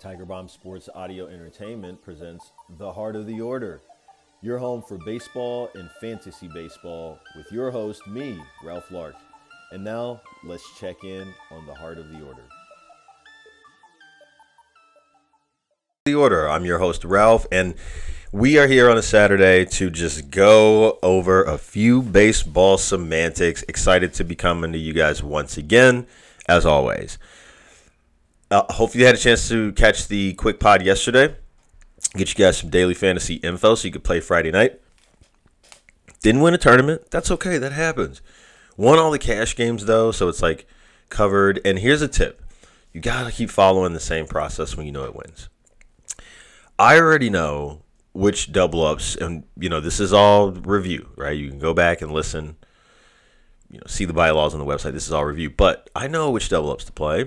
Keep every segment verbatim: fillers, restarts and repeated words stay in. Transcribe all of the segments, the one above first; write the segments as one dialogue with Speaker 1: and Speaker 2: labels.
Speaker 1: Tiger Bomb Sports Audio Entertainment presents The Heart of the Order, your home for baseball and fantasy baseball with your host, me, Ralph Lark. And now, let's check in on The Heart of the Order. The Order. I'm your host, Ralph, and we are here on a Saturday to just go over a few baseball semantics. Excited to be coming to you guys once again, as always. Uh, hopefully you had a chance to catch the quick pod yesterday. Get you guys some daily fantasy info so you could play Friday night. Didn't win a tournament. That's okay. That happens. Won all the cash games, though, so it's like covered. And here's a tip. You got to keep following the same process when you know it wins. I already know which double ups, and, you know, this is all review, right? You can go back and listen, you know, see the bylaws on the website. This is all review. But I know which double ups to play.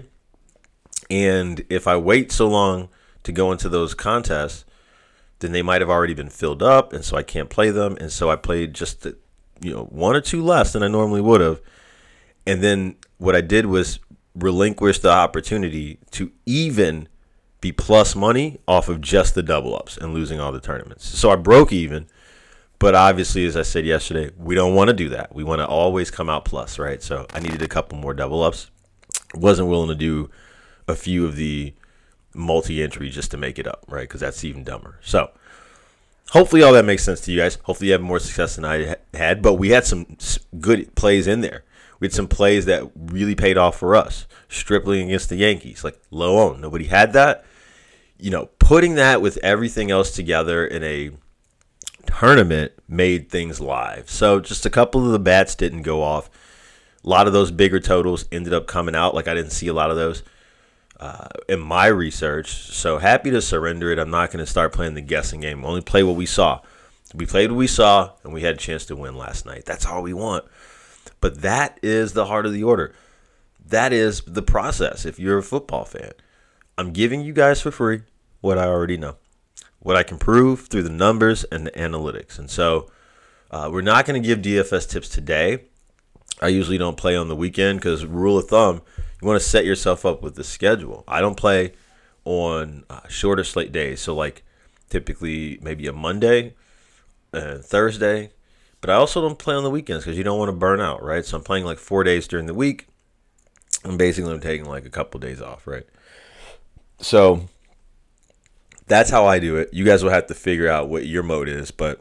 Speaker 1: And if I wait so long to go into those contests, then they might have already been filled up, and so I can't play them. And so I played just, the, you know, one or two less than I normally would have. And then what I did was relinquish the opportunity to even be plus money off of just the double ups and losing all the tournaments. So I broke even, but obviously, as I said yesterday, we don't want to do that. We want to always come out plus, right? So I needed a couple more double ups. Wasn't willing to do a few of the multi-entry just to make it up, right? Because that's even dumber. So hopefully all that makes sense to you guys. Hopefully you have more success than I had, but we had some good plays in there. We had some plays that really paid off for us. Stripling against the Yankees, like low own. Nobody had that. You know, putting that with everything else together in a tournament made things live. So just a couple of the bats didn't go off. A lot of those bigger totals ended up coming out. Like I didn't see a lot of those uh, in my research. So happy to surrender it. I'm not going to start playing the guessing game. Only play what we saw. We played what we saw, and we had a chance to win last night. That's all we want. But that is the heart of the order. That is the process if you're a football fan. I'm giving you guys for free what I already know, what I can prove through the numbers and the analytics. And so uh, we're not going to give D F S tips today. I usually don't play on the weekend because rule of thumb, you want to set yourself up with the schedule. I don't play on uh, shorter slate days. So like typically maybe a Monday and Thursday. But I also don't play on the weekends because you don't want to burn out, right? So I'm playing like four days during the week. And basically I'm taking like a couple days off, right? So that's how I do it. You guys will have to figure out what your mode is. But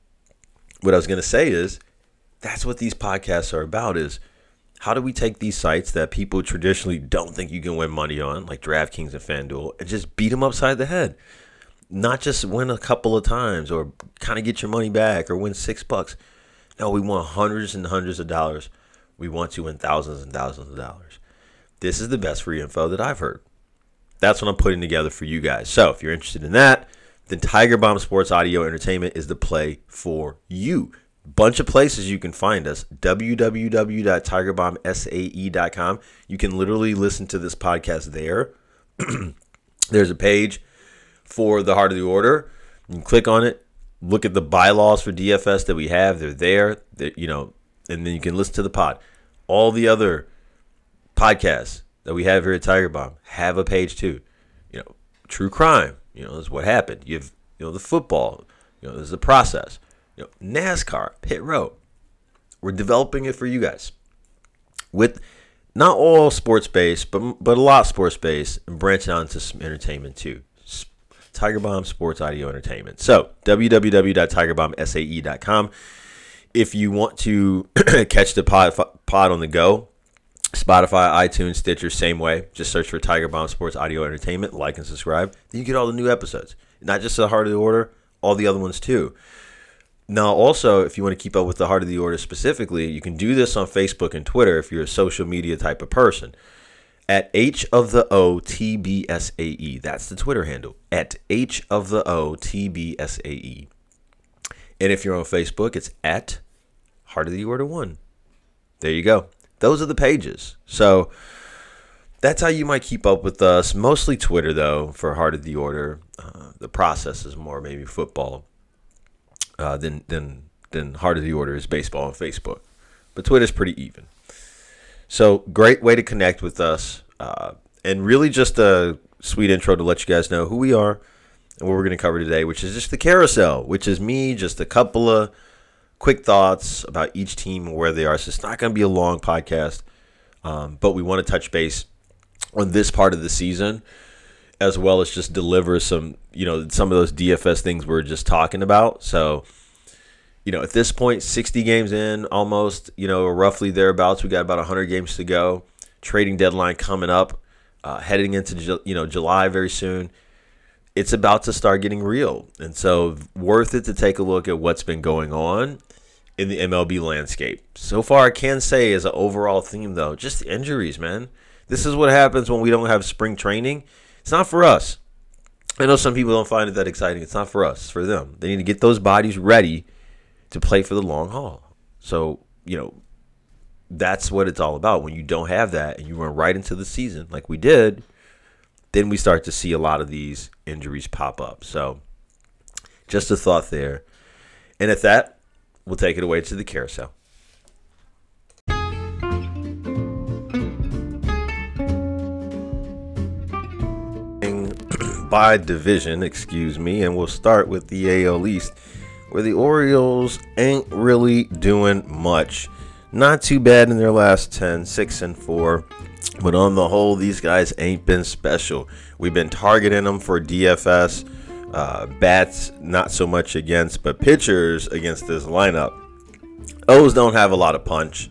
Speaker 1: what I was going to say is that's what these podcasts are about, is how do we take these sites that people traditionally don't think you can win money on, like DraftKings and FanDuel, and just beat them upside the head? Not just win a couple of times or kind of get your money back or win six bucks. No, we want hundreds and hundreds of dollars. We want to win thousands and thousands of dollars. This is the best free info that I've heard. That's what I'm putting together for you guys. So if you're interested in that, then Tiger Bomb Sports Audio Entertainment is the play for you. Bunch of places you can find us. w w w dot tiger bomb sae dot com. You can literally listen to this podcast there. There's a page for the Heart of the Order. You can click on it. Look at the bylaws for D F S that we have. They're there. They're, you know, and then you can listen to the pod. All the other podcasts that we have here at Tiger Bomb have a page too. You know, true crime. You know, is what happened. You have, you know, the football. You know, there's the process. You know, NASCAR, pit road. We're developing it for you guys with not all sports based, but but a lot sports based, and branching out into some entertainment too. Tiger Bomb Sports Audio Entertainment. So w w w dot tiger bomb sae dot com. If you want to catch the pod pod on the go, Spotify, iTunes, Stitcher, same way. Just search for Tiger Bomb Sports Audio Entertainment, like and subscribe. Then you get all the new episodes. Not just the Heart of the Order, all the other ones too. Now, also, if you want to keep up with the Heart of the Order specifically, you can do this on Facebook and Twitter if you're a social media type of person. At H of the O T B S A E. That's the Twitter handle. At H of the O T B S A E. And if you're on Facebook, it's at Heart of the Order one. There you go. Those are the pages. So that's how you might keep up with us. Mostly Twitter, though, for Heart of the Order. Uh, the process is more maybe football uh, than, than, than Heart of the Order is baseball on Facebook. But Twitter's pretty even. So great way to connect with us. Uh, and really just a sweet intro to let you guys know who we are and what we're going to cover today, which is just the carousel, which is me, just a couple of quick thoughts about each team and where they are. So it's not going to be a long podcast, um, but we want to touch base on this part of the season, as well as just deliver some, you know, some of those D F S things we we're just talking about. So, you know, at this point, sixty games in, almost, you know, roughly thereabouts. We got about one hundred games to go. Trading deadline coming up, uh, heading into, you know, July very soon. It's about to start getting real. And so worth it to take a look at what's been going on in the M L B landscape. So far, I can say as an overall theme, though, just the injuries, man. This is what happens when we don't have spring training. It's not for us. I know some people don't find it that exciting. It's not for us. It's for them. They need to get those bodies ready to play for the long haul. So, you know, that's what it's all about. When you don't have that and you run right into the season like we did, then we start to see a lot of these injuries pop up. So just a thought there. And at that, we'll take it away to the carousel. By division, excuse me, and we'll start with the A L East, where the Orioles ain't really doing much. Not too bad in their last ten, six and four, but on the whole, these guys ain't been special. We've been targeting them for D F S, uh, bats not so much against, but pitchers against this lineup. O's don't have a lot of punch.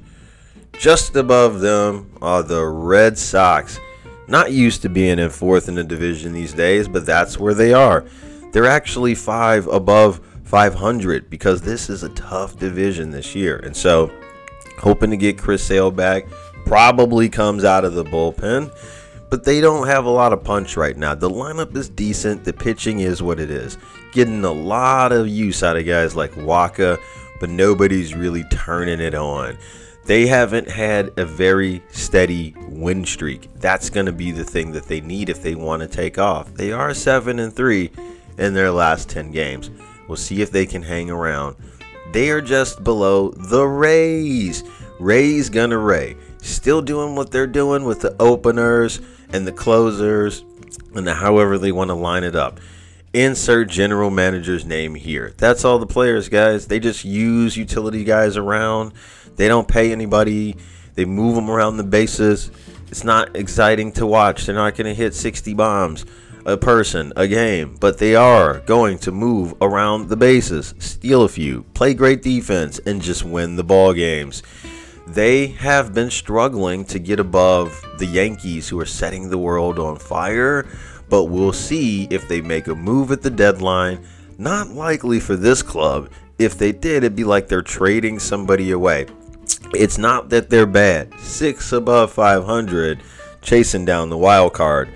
Speaker 1: Just above them are the Red Sox. Not used to being in fourth in the division these days, but that's where they are. They're actually five above five hundred because this is a tough division this year. And so, hoping to get Chris Sale back. Probably comes out of the bullpen, but they don't have a lot of punch right now. The lineup is decent. The pitching is what it is. Getting a lot of use out of guys like Waka, but nobody's really turning it on. They haven't had a very steady win streak. That's going to be the thing that they need if they want to take off. They are seven and three in their last ten games. We'll see if they can hang around. They are just below the Rays. Rays gonna Ray. Still doing what they're doing with the openers and the closers and the however they want to line it up. Insert general manager's name here. That's all the players, guys. They just use utility guys around. They don't pay anybody. They move them around the bases. It's not exciting to watch. They're not going to hit sixty bombs a person a game, but they are going to move around the bases, steal a few, play great defense, and just win the ball games. They have been struggling to get above the Yankees, who are setting the world on fire, but we'll see if they make a move at the deadline. Not likely for this club. If they did, it'd be like they're trading somebody away. It's not that they're bad. Six above five hundred, chasing down the wild card.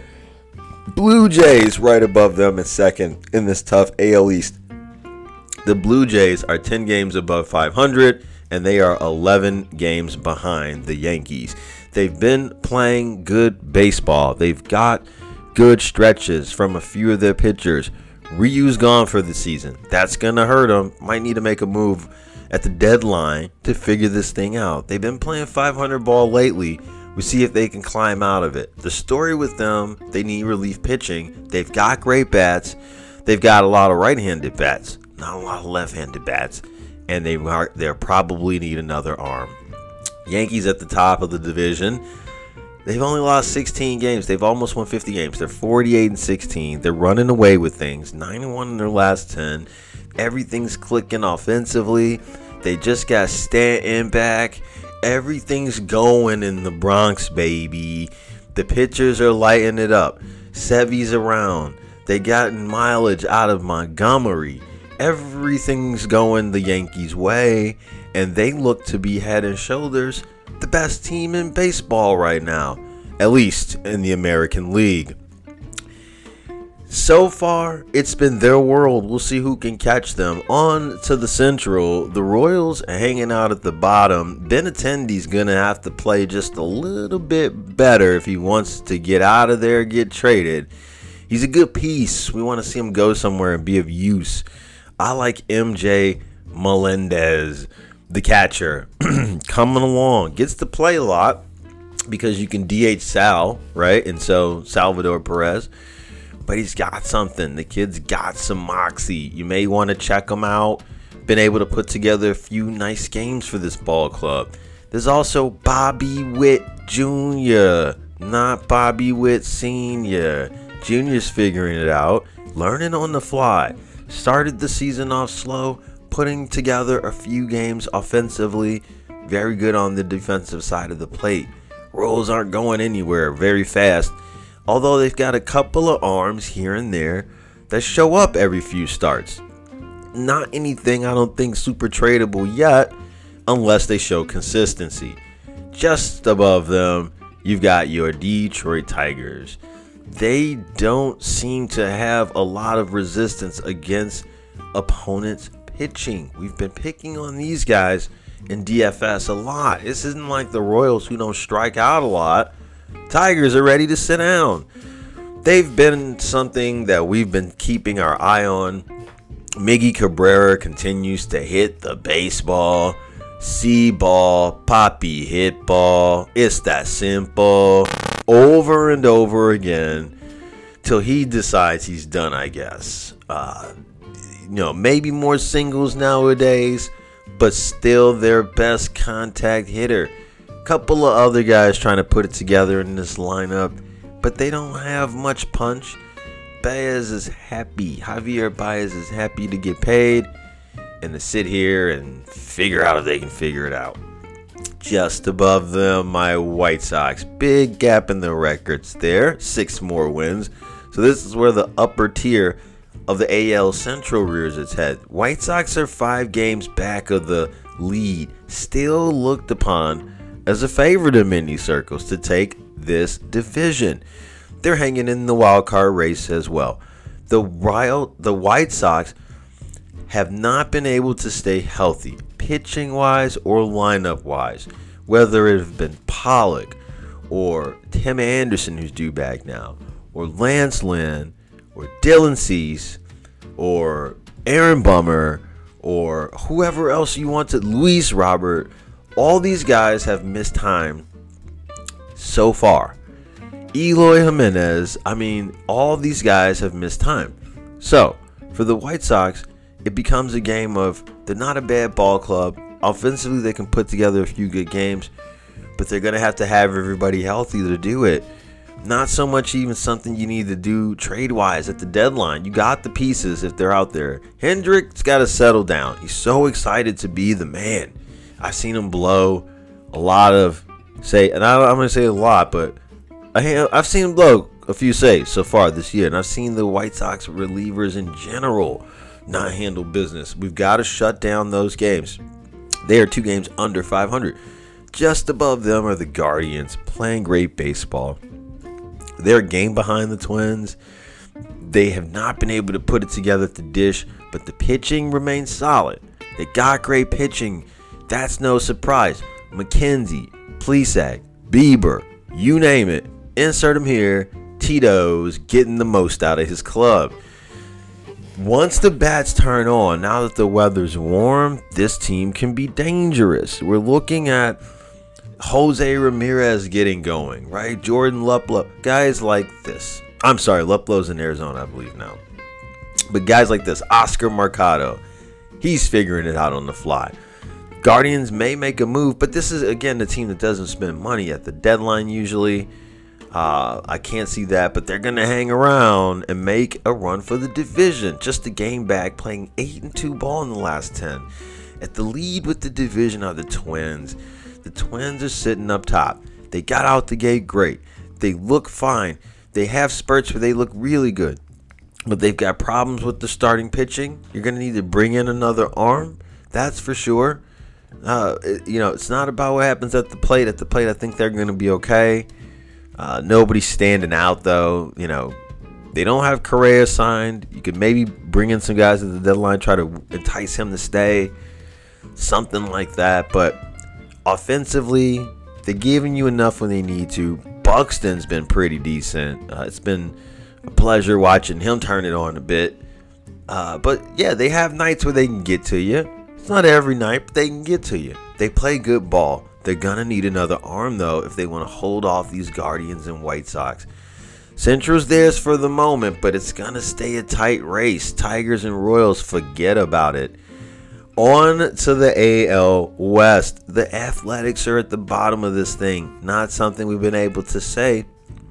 Speaker 1: Blue Jays right above them in second in this tough A L East. The Blue Jays are ten games above five hundred, and they are eleven games behind the Yankees. They've been playing good baseball. They've got good stretches from a few of their pitchers. Ryu's gone for the season. That's going to hurt them. Might need to make a move at the deadline to figure this thing out. They've been playing five hundred ball lately. We see if they can climb out of it. The story with them, they need relief pitching. They've got great bats. They've got a lot of right-handed bats, not a lot of left-handed bats. And they are, they probably need another arm. Yankees at the top of the division. They've only lost sixteen games. They've almost won fifty games. They're forty-eight and sixteen. They're running away with things. nine and one in their last ten. Everything's clicking offensively. They just got Stanton back. Everything's going in the Bronx, baby. The pitchers are lighting it up. Sevy's around. They gotten mileage out of Montgomery. Everything's going the Yankees' way, and they look to be head and shoulders the best team in baseball right now, at least in the American League. So far, it's been their world. We'll see who can catch them. On to the Central. The Royals hanging out at the bottom. Benintendi's going to have to play just a little bit better if he wants to get out of there, get traded. He's a good piece. We want to see him go somewhere and be of use. I like M J Melendez, the catcher, coming along. Gets to play a lot. because you can D H Sal, right? And so Salvador Perez. But he's got something. The kid's got some moxie. You may want to check him out. Been able to put together a few nice games for this ball club. There's also Bobby Witt Junior, not Bobby Witt Senior Junior's figuring it out, learning on the fly. Started the season off slow, putting together a few games offensively. Very good on the defensive side of the plate. Rolls aren't going anywhere very fast. Although they've got a couple of arms here and there that show up every few starts. Not anything I don't think super tradable yet, unless they show consistency. Just above them, you've got your Detroit Tigers. They don't seem to have a lot of resistance against opponents' pitching. We've been picking on these guys in D F S a lot. This isn't like the Royals, who don't strike out a lot. Tigers are ready to sit down. They've been something that we've been keeping our eye on. Miggy Cabrera continues to hit the baseball. See ball, poppy hit ball. It's that simple. Over and over again till he decides he's done, I guess. Uh, you know, maybe more singles nowadays, but still their best contact hitter. Couple of other guys trying to put it together in this lineup, but they don't have much punch. Baez is happy. Javier Baez is happy to get paid and to sit here and figure out if they can figure it out. Just above them, my White Sox. Big gap in the records there. Six more wins. So this is where the upper tier of the A L Central rears its head. White Sox are five games back of the lead. Still looked upon as a favorite in many circles to take this division. They're hanging in the wild card race as well. The Wild, the White Sox have not been able to stay healthy, pitching wise or lineup wise. Whether it have been Pollock or Tim Anderson, who's due back now, or Lance Lynn, or Dylan Cease, or Aaron Bummer, or whoever else you want to, Luis Robert. All these guys have missed time so far. Eloy Jimenez, I mean, all these guys have missed time. So, for the White Sox, it becomes a game of, they're not a bad ball club. Offensively, they can put together a few good games, but they're going to have to have everybody healthy to do it. Not so much even something you need to do trade-wise at the deadline. You got the pieces if they're out there. Hendrick's got to settle down. He's so excited to be the man. I've seen him blow a lot of, say, and I, I'm going to say a lot, but I, I've seen him blow a few saves so far this year, and I've seen the White Sox relievers in general not handle business. We've got to shut down those games. They are two games under five hundred. Just above them are the Guardians, playing great baseball. They're a game behind the Twins. They have not been able to put it together at the dish, but the pitching remains solid. They got great pitching. That's no surprise. McKenzie, Plesac, Bieber, you name it. Insert him here. Tito's getting the most out of his club. Once the bats turn on, now that the weather's warm, this team can be dangerous. We're looking at Jose Ramirez getting going, right? Jordan Luplow, guys like this. I'm sorry, Luplow's in Arizona, I believe now. But guys like this, Oscar Mercado, he's figuring it out on the fly. Guardians may make a move, but this is, again, the team that doesn't spend money at the deadline usually. Uh, I can't see that, but they're going to hang around and make a run for the division. Just a game back, playing eight and two ball in the last ten. At the lead with the division are the Twins. The Twins are sitting up top. They got out the gate great. They look fine. They have spurts where they look really good. But they've got problems with the starting pitching. You're going to need to bring in another arm. That's for sure. Uh, it, you know, it's not about what happens at the plate. At the plate, I think they're going to be okay. Uh, nobody's standing out, though. You know, they don't have Correa signed. You could maybe bring in some guys at the deadline, try to entice him to stay. Something like that. But offensively, they're giving you enough when they need to. Buxton's been pretty decent. Uh, it's been a pleasure watching him turn it on a bit. Uh, but, yeah, they have nights where they can get to you. It's not every night, but they can get to you. They play good ball. They're going to need another arm, though, if they want to hold off these Guardians and White Sox. Central's theirs for the moment, but it's going to stay a tight race. Tigers and Royals, forget about it. On to the A L West. The Athletics are at the bottom of this thing. Not something we've been able to say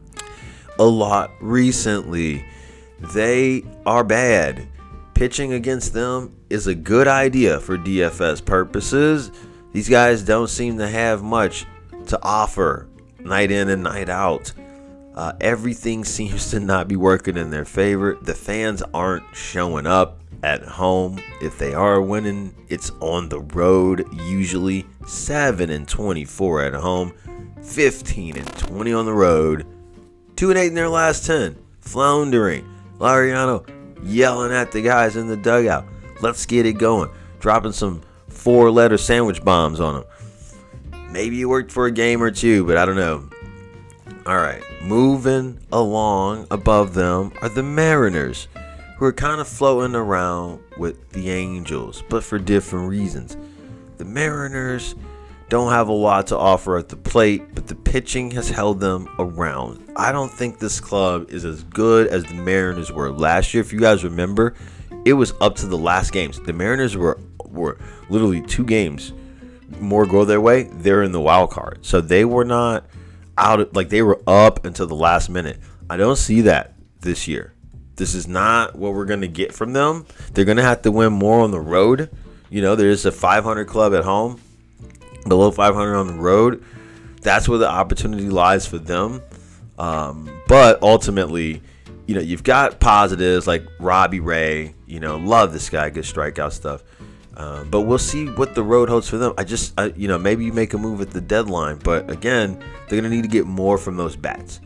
Speaker 1: a lot recently. They are bad. Pitching against them is a good idea for D F S purposes. These guys don't seem to have much to offer night in and night out. Uh, everything seems to not be working in their favor. The fans aren't showing up at home. If they are winning, it's on the road. Usually seven and twenty-four at home, fifteen and twenty on the road, two and eight in their last ten. Floundering. Laureano yelling at the guys in the dugout. Let's get it going. Dropping some four-letter sandwich bombs on them. Maybe it worked for a game or two, but I don't know. All right, moving along above them are the Mariners, who are kind of floating around with the Angels, but for different reasons. The Mariners don't have a lot to offer at the plate, but the pitching has held them around. I don't think this club is as good as the Mariners were last year. If you guys remember, it was up to the last games. The Mariners were were literally two games more go their way. They're in the wild card, so they were not out. Like, they were up until the last minute. I don't see that this year. This is not what we're going to get from them. They're going to have to win more on the road. You know, there's a five hundred club at home, below five hundred on the road. That's where the opportunity lies for them. Um, but ultimately, you know, you've got positives like Robbie Ray. You know, love this guy, good strikeout stuff. Um, but we'll see what the road holds for them. I just, I, you know, maybe you make a move at the deadline. But again, they're going to need to get more from those bats.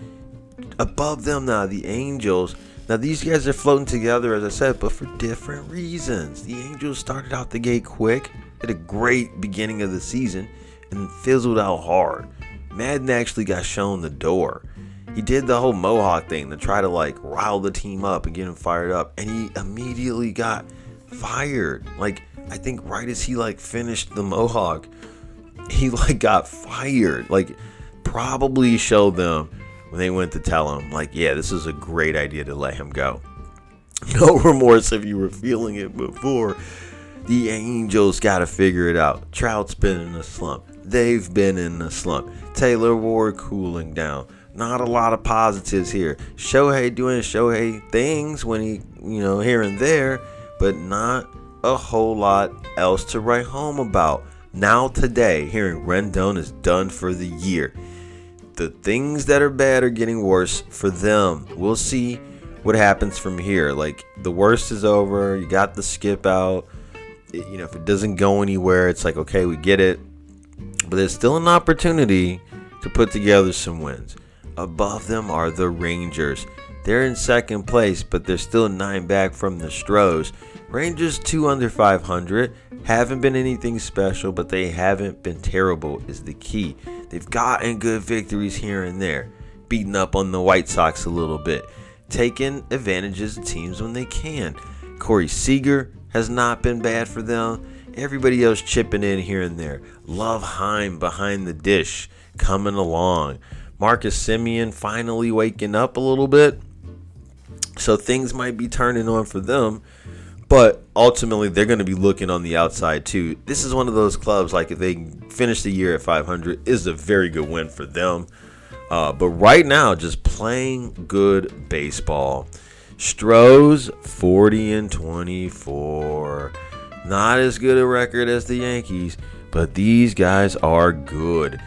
Speaker 1: Above them now, the Angels. Now, these guys are floating together, as I said, but for different reasons. The Angels started out the gate quick, had a great beginning of the season, and fizzled out hard. Madden actually got shown the door. He did the whole Mohawk thing to try to, like, rile the team up and get him fired up, and he immediately got fired. Like, I think right as he, like, finished the Mohawk, he, like, got fired. Like, probably showed them when they went to tell him, like, yeah, this is a great idea to let him go. No remorse if you were feeling it before. The Angels got to figure it out. Trout's been in a slump. They've been in a slump. Taylor Ward cooling down. Not a lot of positives here. Shohei doing Shohei things when he, you know, here and there, but not a whole lot else to write home about. Now today, hearing Rendon is done for the year. The things that are bad are getting worse for them. We'll see what happens from here. Like, the worst is over. You got the skip out. It, you know, if it doesn't go anywhere, it's like, okay, we get it. But there's still an opportunity to put together some wins. Above them are the Rangers. They're in second place, but they're still nine back from the Stros. Rangers two under five hundred. Haven't been anything special, but they haven't been terrible is the key. They've gotten good victories here and there. Beating up on the White Sox a little bit. Taking advantages of teams when they can. Corey Seager has not been bad for them. Everybody else chipping in here and there. Love Heim behind the dish coming along. Marcus Semien finally waking up a little bit. So things might be turning on for them. But ultimately, they're going to be looking on the outside, too. This is one of those clubs, like, if they finish the year at five hundred, is a very good win for them. Uh, but right now, just playing good baseball. Stros, forty and twenty-four. Not as good a record as the Yankees, but these guys are good.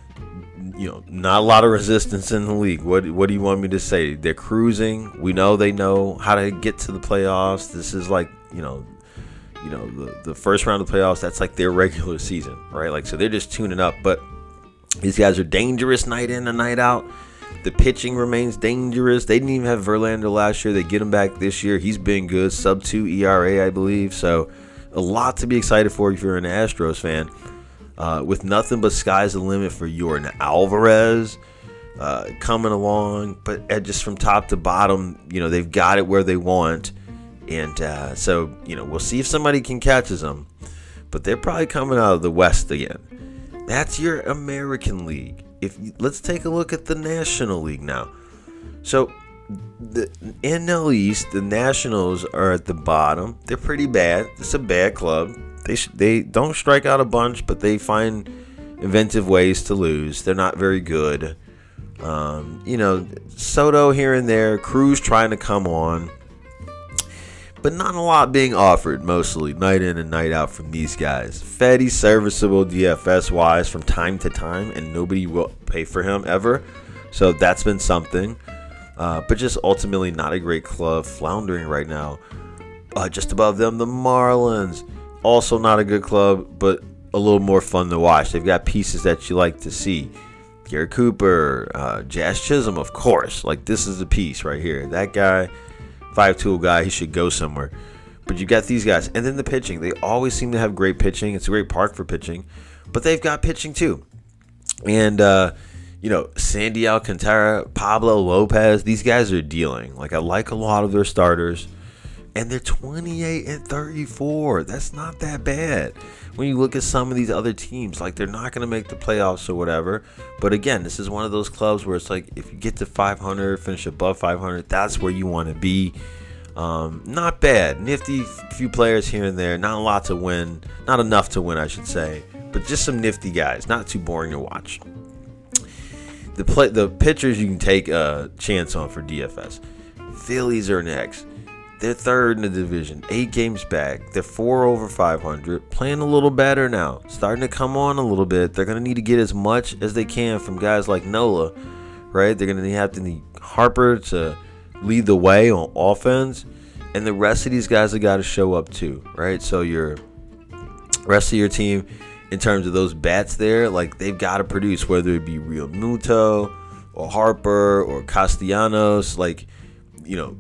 Speaker 1: You know, not a lot of resistance in the league. What what do you want me to say? They're cruising. We know they know how to get to the playoffs. This is like, you know, you know, the, the first round of the playoffs, that's like their regular season, right? Like, so they're just tuning up. But these guys are dangerous night in and night out. The pitching remains dangerous. They didn't even have Verlander last year. They get him back this year. He's been good. Sub two E R A, I believe. So a lot to be excited for if you're an Astros fan. Uh, with nothing but sky's the limit for Yordan Alvarez uh, coming along. But uh, just from top to bottom, you know, they've got it where they want. And uh, so, you know, we'll see if somebody can catch them. But they're probably coming out of the West again. That's your American League. If you, let's take a look at the National League now. So the N L East, the Nationals are at the bottom. They're pretty bad. It's a bad club. They sh- they don't strike out a bunch, but they find inventive ways to lose. They're not very good. Um, you know, Soto here and there, Cruz trying to come on, but not a lot being offered, mostly night in and night out from these guys. Feddy's serviceable D F S wise from time to time, and nobody will pay for him ever, so that's been something. Uh, but just ultimately not a great club, floundering right now. Uh, just above them, the Marlins, also not a good club, but a little more fun to watch. They've got pieces that you like to see. Garrett Cooper, uh, Jazz Chisholm, of course. Like, this is a piece right here. That guy, five-tool guy, he should go somewhere. But you got these guys. And then the pitching. They always seem to have great pitching. It's a great park for pitching. But they've got pitching, too. And, uh, you know, Sandy Alcantara, Pablo Lopez, these guys are dealing. Like, I like a lot of their starters. And they're twenty-eight and thirty-four. That's not that bad. When you look at some of these other teams, like, they're not going to make the playoffs or whatever. But again, this is one of those clubs where it's like, if you get to five hundred, finish above five hundred, that's where you want to be. Um, not bad. Nifty few players here and there. Not a lot to win. Not enough to win, I should say. But just some nifty guys. Not too boring to watch. The play, the pitchers you can take a chance on for D F S. Phillies are next. They're third in the division, eight games back. They're four over five hundred, playing a little better now, starting to come on a little bit. They're going to need to get as much as they can from guys like Nola, right? They're going to have to need Harper to lead the way on offense, and the rest of these guys have got to show up too, right? So your rest of your team, in terms of those bats there, like, they've got to produce, whether it be Real Muto or Harper or Castellanos, like, you know,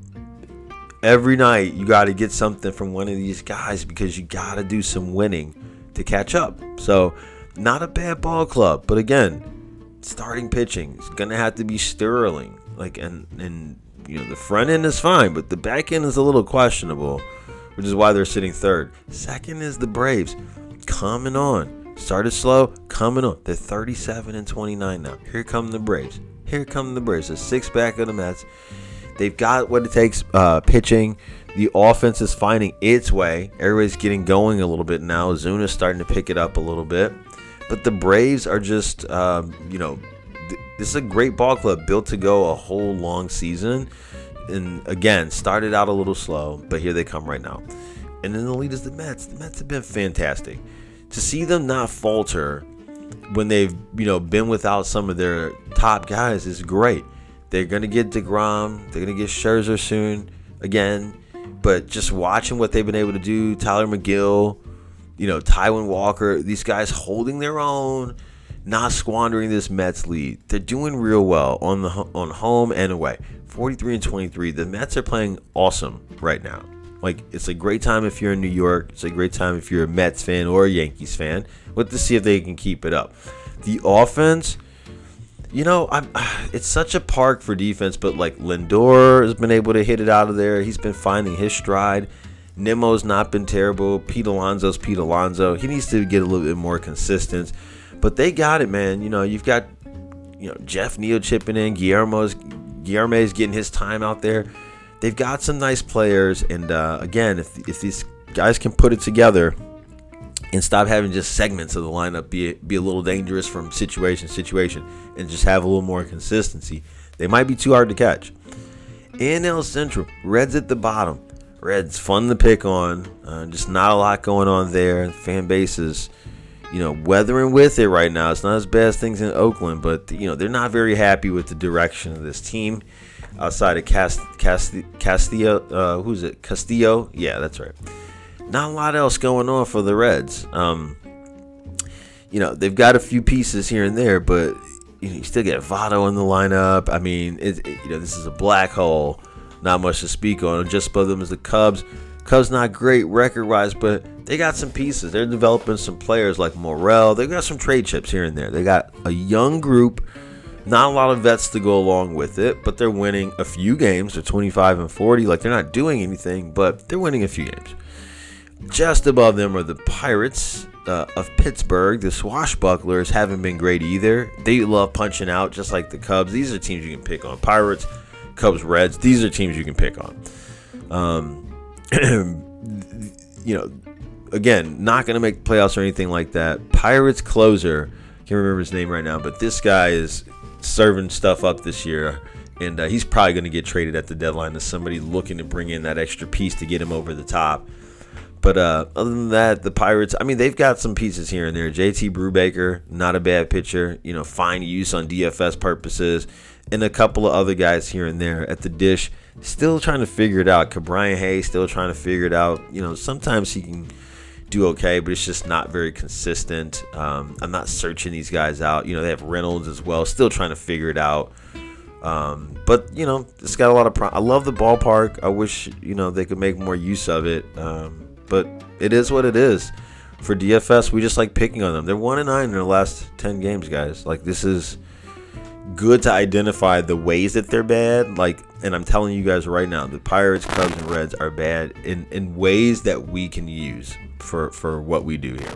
Speaker 1: every night you got to get something from one of these guys because you got to do some winning to catch up. So, not a bad ball club, but again, starting pitching is going to have to be Sterling. Like, and and you know, the front end is fine, but the back end is a little questionable, which is why they're sitting third. Second is the Braves, coming on. Started slow, coming on. They're thirty-seven and twenty-nine now. Here come the Braves. Here come the Braves. The six back of the Mets. They've got what it takes, uh, pitching. The offense is finding its way. Everybody's getting going a little bit now. Zuna's starting to pick it up a little bit. But the Braves are just, um, you know, th- this is a great ball club built to go a whole long season. And again, started out a little slow, but here they come right now. And then the lead is the Mets. The Mets have been fantastic. To see them not falter when they've, you know, been without some of their top guys is great. They're going to get DeGrom. They're going to get Scherzer soon again. But just watching what they've been able to do, Tyler McGill, you know, Taijuan Walker, these guys holding their own, not squandering this Mets lead. They're doing real well on the on home and away. forty-three and twenty-three. The Mets are playing awesome right now. Like, it's a great time if you're in New York. It's a great time if you're a Mets fan or a Yankees fan. Let's to see if they can keep it up. The offense, you know, I'm, it's such a park for defense, but like Lindor has been able to hit it out of there. He's been finding his stride. Nimmo's not been terrible. Pete Alonso's Pete Alonso. He needs to get a little bit more consistent. But they got it, man. You know, you've got, you know, Jeff Neal chipping in. Guillermo's Guillermo's getting his time out there. They've got some nice players. And uh, again, if if these guys can put it together and stop having just segments of the lineup be be a little dangerous from situation to situation and just have a little more consistency, they might be too hard to catch. N L Central, Reds at the bottom. Reds fun to pick on. Uh, just not a lot going on there. Fan base is, you know, weathering with it right now. It's not as bad as things in Oakland, but, you know, they're not very happy with the direction of this team. Outside of Cast, Cast, Castillo, uh, who's it? Castillo? Yeah, that's right. Not a lot else going on for the Reds. Um, you know, they've got a few pieces here and there, but you know, you still get Votto in the lineup. I mean, it, it, you know, this is a black hole. Not much to speak on. Just above them is the Cubs. Cubs not great record-wise, but they got some pieces. They're developing some players like Morel. They've got some trade chips here and there. They got a young group. Not a lot of vets to go along with it, but they're winning a few games. They're twenty-five and forty. Like, they're not doing anything, but they're winning a few games. Just above them are the Pirates. uh, of Pittsburgh, the Swashbucklers, haven't been great either. They love punching out just like the Cubs. These are teams you can pick on. Pirates, Cubs, Reds, these are teams you can pick on. Um, you know, again, not going to make playoffs or anything like that. Pirates closer, can't remember his name right now, but this guy is serving stuff up this year. And uh, he's probably going to get traded at the deadline to somebody looking to bring in that extra piece to get him over the top. But uh, other than that, the Pirates, I mean, they've got some pieces here and there. J T Brubaker, not a bad pitcher, you know, fine use on D F S purposes. And a couple of other guys here and there at the dish, still trying to figure it out. Cabrian Hayes still trying to figure it out. You know, sometimes he can do okay, but it's just not very consistent. Um, I'm not searching these guys out. You know, they have Reynolds as well, still trying to figure it out. Um, but, you know, it's got a lot of pro- I love the ballpark. I wish, you know, they could make more use of it. Um, but it is what it is. For D F S, we just like picking on them. They're one and nine in their last ten games, guys. Like, this is good to identify the ways that they're bad. Like, and I'm telling you guys right now, the Pirates, Cubs, and Reds are bad in, in ways that we can use for, for what we do here.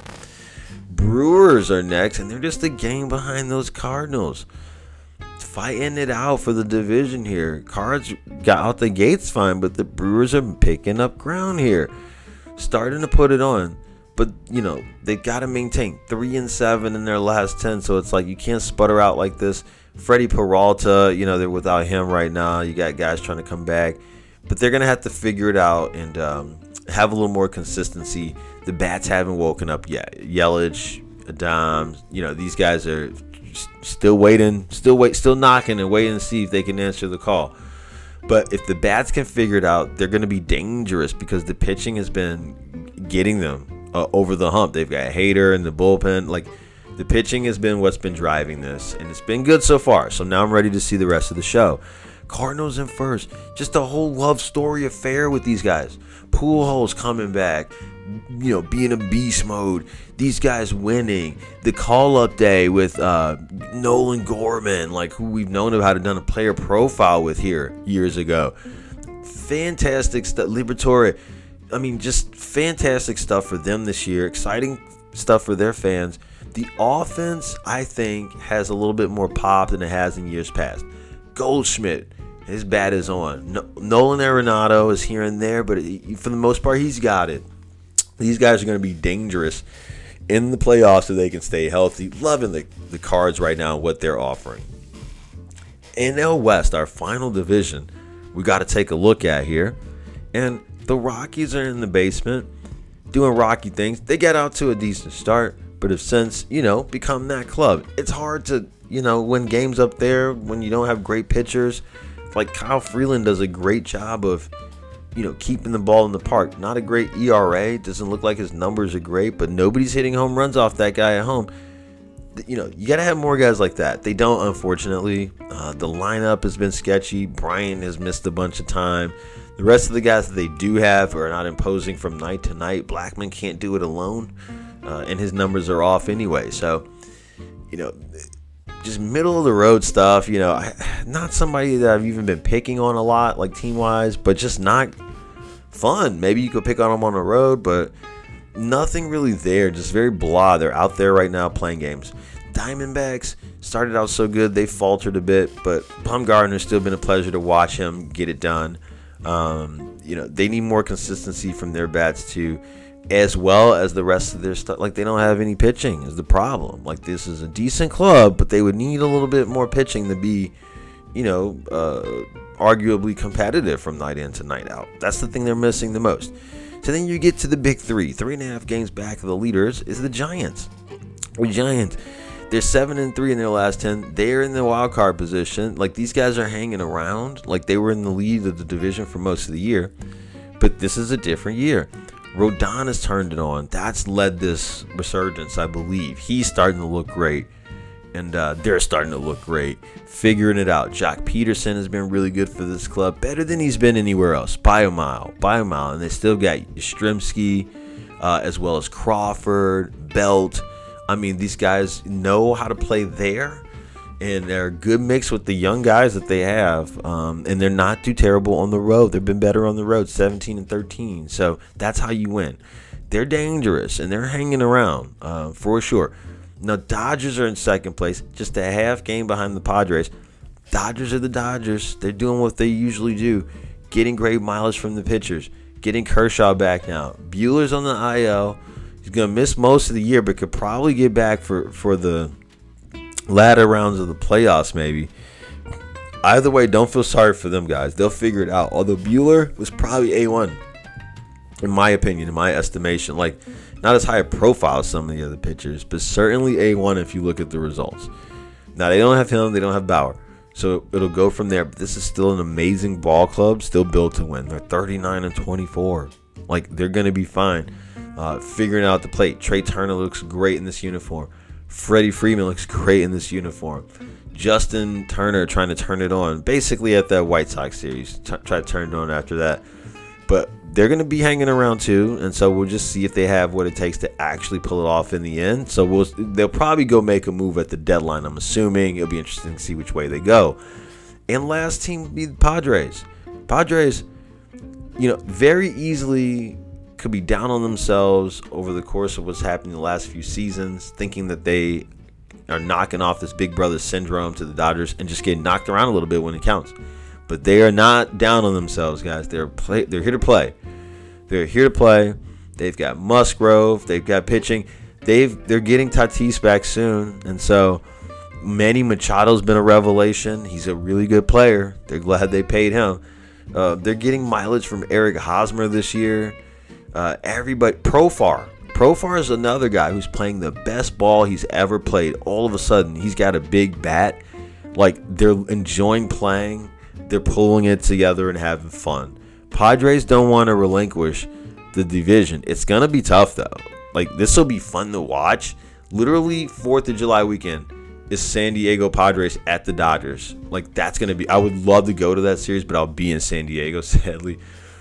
Speaker 1: Brewers are next, and they're just a game behind those Cardinals. Fighting it out for the division here. Cards got out the gates fine, but the Brewers are picking up ground here, starting to put it on. But you know, they got to maintain three and seven in their last ten, so it's like you can't sputter out like this. Freddie Peralta, you know, they're without him right now. You got guys trying to come back, but they're gonna have to figure it out and um, have a little more consistency. The bats haven't woken up yet. Yelich, Adams, you know, these guys are still waiting, still wait, still knocking and waiting to see if they can answer the call. But if the bats can figure it out, they're going to be dangerous because the pitching has been getting them uh, over the hump. They've got Hader in the bullpen. Like, the pitching has been what's been driving this, and it's been good so far. So now I'm ready to see the rest of the show. Cardinals in first, just a whole love story affair with these guys. Pujols coming back, you know, being a beast mode. These guys winning. The call-up day with uh, Nolan Gorman, like who we've known about, had done a player profile with here years ago. Fantastic stuff. Liberatore, I mean, just fantastic stuff for them this year. Exciting stuff for their fans. The offense, I think, has a little bit more pop than it has in years past. Goldschmidt, his bat is on. No, Nolan Arenado is here and there, but he, for the most part, he's got it. These guys are going to be dangerous in the playoffs if they can stay healthy. Loving the, the Cards right now, what they're offering. N L West, our final division, we got to take a look at here. And the Rockies are in the basement doing Rocky things. They get out to a decent start, but have since, you know, become that club. It's hard to, you know, win games up there when you don't have great pitchers. Like Kyle Freeland does a great job of, you know, keeping the ball in the park. Not a great E R A. Doesn't look like his numbers are great, but nobody's hitting home runs off that guy at home. You know, you got to have more guys like that. They don't, unfortunately. Uh, the lineup has been sketchy. Bryant has missed a bunch of time. The rest of the guys that they do have are not imposing from night to night. Blackman can't do it alone, uh, and his numbers are off anyway. So, you know, just middle of the road stuff. You know, I, not somebody that I've even been picking on a lot, like team wise, but just not fun. Maybe you could pick on them on the road, but nothing really there. Just very blah. They're out there right now playing games. Diamondbacks started out so good, they faltered a bit, but Bumgarner's still been a pleasure to watch him get it done. Um, you know, they need more consistency from their bats too, as well as the rest of their stuff. Like, they don't have any pitching is the problem. Like, this is a decent club, but they would need a little bit more pitching to be, you know, uh, arguably competitive from night in to night out. That's the thing they're missing the most. So then you get to the big three. Three and a half games back of the leaders is the Giants. The Giants, they're seven and three in their last ten. They're in the wild card position. Like, these guys are hanging around. Like, they were in the lead of the division for most of the year. But this is a different year. Rodon has turned it on. That's led this resurgence, I believe. He's starting to look great. And uh, they're starting to look great. Figuring it out. Jock Peterson has been really good for this club. Better than he's been anywhere else. By a mile. By a mile. And they still got Yastrzemski, uh, as well as Crawford, Belt. I mean, these guys know how to play there. And they're a good mix with the young guys that they have. Um, and they're not too terrible on the road. They've been better on the road, seventeen and thirteen. So that's how you win. they're dangerous and they're hanging around uh, for sure. Now, Dodgers are in second place, just a half game behind the Padres. Dodgers are the Dodgers. They're doing what they usually do, getting great mileage from the pitchers, getting Kershaw back now. Buehler's on the I L. He's going to miss most of the year, but could probably get back for, for the latter rounds of the playoffs maybe. Either way, don't feel sorry for them guys. They'll figure it out. Although Buehler was probably A one, in my opinion, in my estimation. Like, not as high a profile as some of the other pitchers, but certainly A one if you look at the results. Now, they don't have him. They don't have Bauer. So it'll go from there. But this is still an amazing ball club, still built to win. They're thirty-nine and twenty-four. Like, they're going to be fine. Uh, figuring out the plate. Trey Turner looks great in this uniform. Freddie Freeman looks great in this uniform. Justin Turner trying to turn it on. Basically at that White Sox series. T- try to turn it on after that. But they're going to be hanging around too, and so we'll just see if they have what it takes to actually pull it off in the end. So we'll they'll probably go make a move at the deadline, I'm assuming. It'll be interesting to see which way they go. And last team would be the Padres. Padres, you know, very easily could be down on themselves over the course of what's happened in the last few seasons, thinking that they are knocking off this big brother syndrome to the Dodgers and just getting knocked around a little bit when it counts. But they are not down on themselves, guys. They're play. They're here to play. They're here to play. They've got Musgrove. They've got pitching. They've they're getting Tatis back soon, and so Manny Machado's been a revelation. He's a really good player. They're glad they paid him. Uh, they're getting mileage from Eric Hosmer this year. Uh, everybody, Profar. Profar is another guy who's playing the best ball he's ever played. All of a sudden, he's got a big bat. Like, they're enjoying playing. They're pulling it together and having fun. Padres don't want to relinquish the division. It's going to be tough, though. Like, this will be fun to watch. Literally, fourth of July weekend is San Diego Padres at the Dodgers. Like, that's going to be... I would love to go to that series, but I'll be in San Diego, sadly.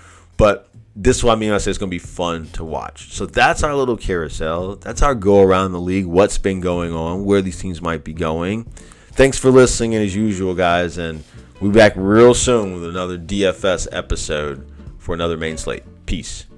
Speaker 1: But this is what I mean when I say it's going to be fun to watch. So that's our little carousel. That's our go around the league, what's been going on, where these teams might be going. Thanks for listening, as usual, guys, and we'll be back real soon with another D F S episode for another main slate. Peace.